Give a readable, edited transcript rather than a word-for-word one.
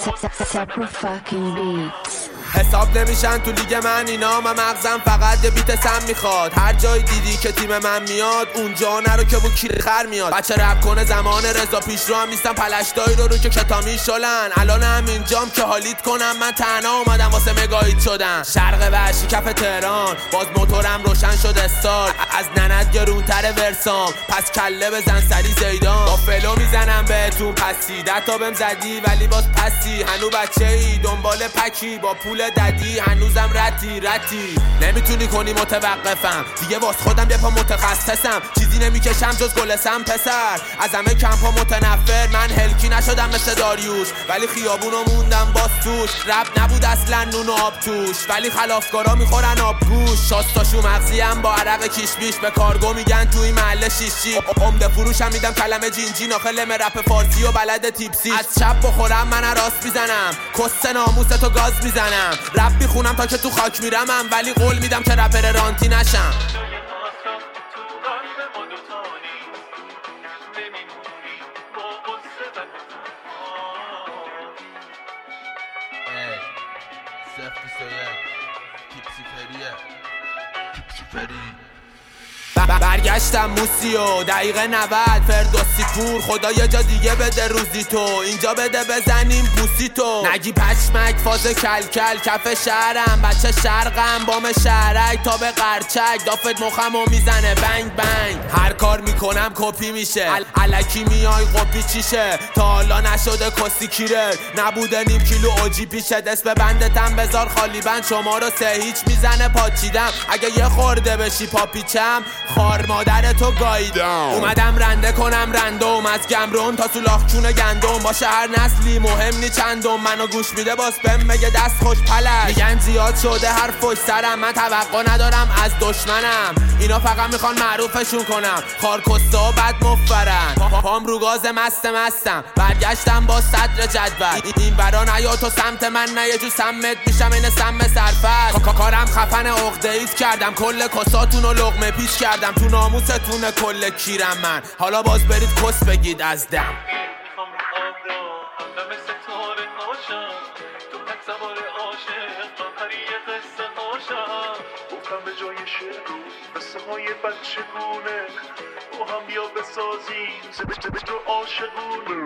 Separate fucking beats. حساب نمیشن تو لیگ من اینا، من مغزم فقط یه بیت سم میخواد. هر جای دیدی که تیم من میاد اونجا نرو که بو کیر خر میاد. بچه رپ کنه زمان رضا پیش رو هم نیستم، پلشتایی رو که کتامی شلن. الان هم اینجام که حالیت کنم، من تنها اومدم واسه مگاهیت شدن. شرق وحشی کف تهران، باز موتورم روشن شد استار. از ننت گرونتر ورسام، پس کله بزن سری زیدان. با فلو میزنم بهتون پسی، دتا بهم زدی ولی باز پسی. هنو بچه ای دنبال پکی، با پول ددی هنوزم رتی نمیتونی کنی متوقفم دیگه، واس خودم یه پا متخصصم. چیزی نمیکشم جز گلسم پسر، از همه کمپا متنفر. من هلکی نشدم مثل داریوش، ولی خیابونو موندم باز توش. رپ نبود اصلا نون و آب توش، ولی خلافکارا میخورن آبگوش. شاستاشو مغزیم با عرق کیش بیش، به کارگو میگن توی محله شیشی. عمده فروشم میدم کلمه جینجین، آخه رپ فارسی و بلد تیپسی. از چپ بخورم من راست میزنم، کس ناموستو گاز میزنم. رپ میخونم تا که تو خاک میرمم، ولی قول میدم که رپر رانتی نشم. برگشتم موسیو دقیقه 90 فردوسی پور. خدا یه جا دیگه بده روزی تو، اینجا بده بزنیم بوسی تو. نگی پشمک فاز کلکل کف شهرم، بچه شرقم بام شهرک تا به قرچک. دافت مخمو میزنه بنگ بنگ، هر کار میکنم کپی میشه. الکی میای قپی چیشه، تا حالا نشده کسی کیرر. نبوده نیم کیلو اوجی پیشه، دست به بندتم بذار خالی بند. شما رو 3-0 میزنه پاچیدم، اگه یه خورده بشی پاپیچم خار مادر تو گاییدم. اومدم رنده کنم رندوم، از گمرون تا سولاخچون گندم. باشه هر نسلی مهم نی چندم، منو گوش میده باز بهم میگه دست خوش پلش. میگن زیاد شده حرف سرم، من توقع ندارم از دشمنم. اینا فقط میخوان معروفشون کنم، خارکسته و بد مفرن. پام رو گاز مستم، برگشتم با صدر جدول. این برا نیا تو سمت من، نه یه جو سمت میشم این سم سرفست. کارم خفن عقده ایت کردم، کل کساتونو لقمه پیش کردم. تو ناموستونه کل کیرم من، حالا باز برید کس بگید از دم. به جای شعر قصه های بچگونه با هم بیا بسازیم زبش رو عاشقونه.